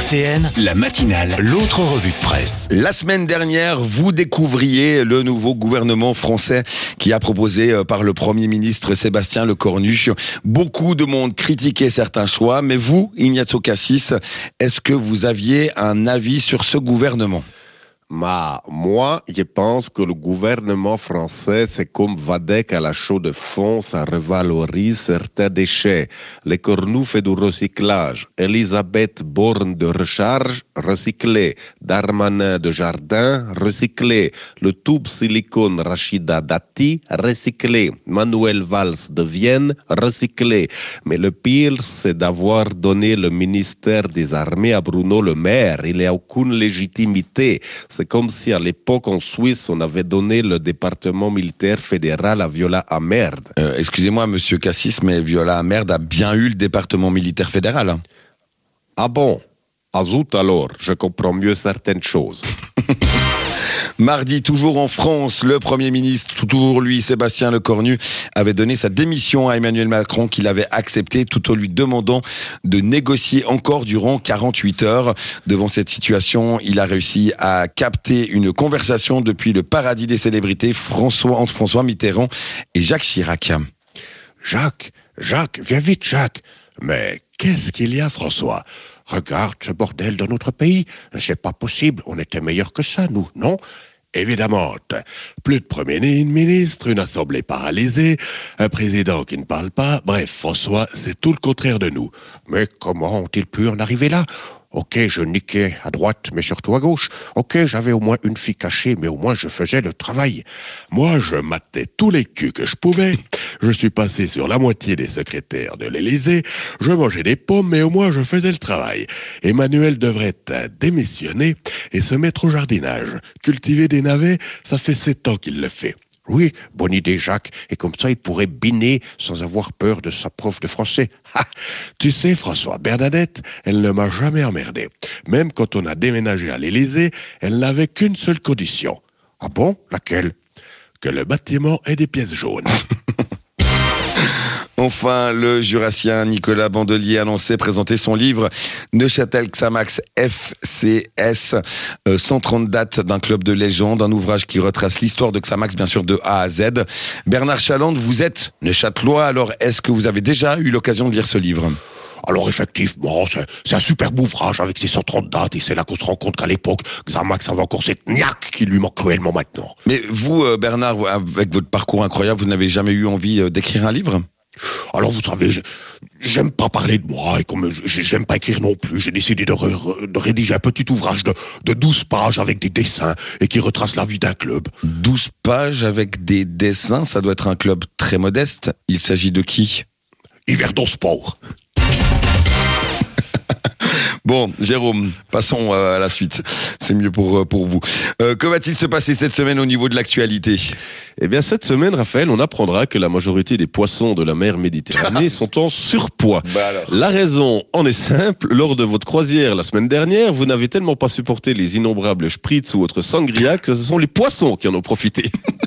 RTL, la matinale, l'autre revue de presse. La semaine dernière, vous découvriez le nouveau gouvernement français qui a proposé par le Premier ministre Sébastien Lecornu. Beaucoup de monde critiquait certains choix, mais vous, Ignazio Cassis, est-ce que vous aviez un avis sur ce gouvernement ? Moi, je pense que le gouvernement français, c'est comme Vadec à la chaux de fonds, ça revalorise certains déchets. Lecornu fait du recyclage. Elisabeth Borne de recharge, recyclé. Darmanin de jardin, recyclé. Le tube silicone Rachida Dati, recyclé. Manuel Valls de Vienne, recyclé. Mais le pire, c'est d'avoir donné le ministère des Armées à Bruno Le Maire. Il n'a aucune légitimité. C'est comme si à l'époque en Suisse, on avait donné le département militaire fédéral à Viola Amerd. Excusez-moi, monsieur Cassis, mais Viola Amerd a bien eu le département militaire fédéral. Ah bon? À zut alors, je comprends mieux certaines choses. Mardi, toujours en France, le Premier ministre, toujours lui, Sébastien Lecornu, avait donné sa démission à Emmanuel Macron qu'il avait accepté tout en lui demandant de négocier encore durant 48 heures. Devant cette situation, il a réussi à capter une conversation depuis le paradis des célébrités entre François Mitterrand et Jacques Chirac. Jacques, viens vite Jacques. Mais qu'est-ce qu'il y a François? Regarde ce bordel de notre pays. C'est pas possible, on était meilleurs que ça nous, non? Évidemment, plus de Premier ministre, une assemblée paralysée, un président qui ne parle pas, bref, François, c'est tout le contraire de nous. Mais comment ont-ils pu en arriver là? Ok, je niquais à droite, mais surtout à gauche. Ok, j'avais au moins une fille cachée, mais au moins je faisais le travail. Moi, je matais tous les culs que je pouvais. Je suis passé sur la moitié des secrétaires de l'Élysée. Je mangeais des pommes, mais au moins je faisais le travail. Emmanuel devrait démissionner et se mettre au jardinage. Cultiver des navets, ça fait 7 ans qu'il le fait. Oui, bonne idée Jacques, et comme ça il pourrait biner sans avoir peur de sa prof de français. Ha! Tu sais François, Bernadette, elle ne m'a jamais emmerdé. Même quand on a déménagé à l'Élysée, elle n'avait qu'une seule condition. Ah bon? Laquelle? Que le bâtiment ait des pièces jaunes. Enfin, le jurassien Nicolas Bandelier annonçait présenter son livre Neuchâtel Xamax FCS, 130 dates d'un club de légende, un ouvrage qui retrace l'histoire de Xamax, bien sûr, de A à Z. Bernard Chalande, vous êtes neuchâtelois, alors est-ce que vous avez déjà eu l'occasion de lire ce livre ? Alors effectivement, c'est un superbe ouvrage avec ses 130 dates et c'est là qu'on se rend compte qu'à l'époque, Xamax avait encore cette niaque qui lui manque cruellement maintenant. Mais vous, Bernard, avec votre parcours incroyable, vous n'avez jamais eu envie d'écrire un livre ? Alors vous savez, j'aime pas parler de moi et comme j'aime pas écrire non plus, j'ai décidé de rédiger un petit ouvrage de 12 pages avec des dessins et qui retrace la vie d'un club. 12 pages avec des dessins, ça doit être un club très modeste. Il s'agit de qui ? Yverdon Sport. Bon, Jérôme, passons à la suite. C'est mieux pour vous. Que va-t-il se passer cette semaine au niveau de l'actualité ? Eh bien, cette semaine, Raphaël, on apprendra que la majorité des poissons de la mer Méditerranée sont en surpoids. La raison en est simple. Lors de votre croisière la semaine dernière, vous n'avez tellement pas supporté les innombrables spritz ou autres sangria que ce sont les poissons qui en ont profité.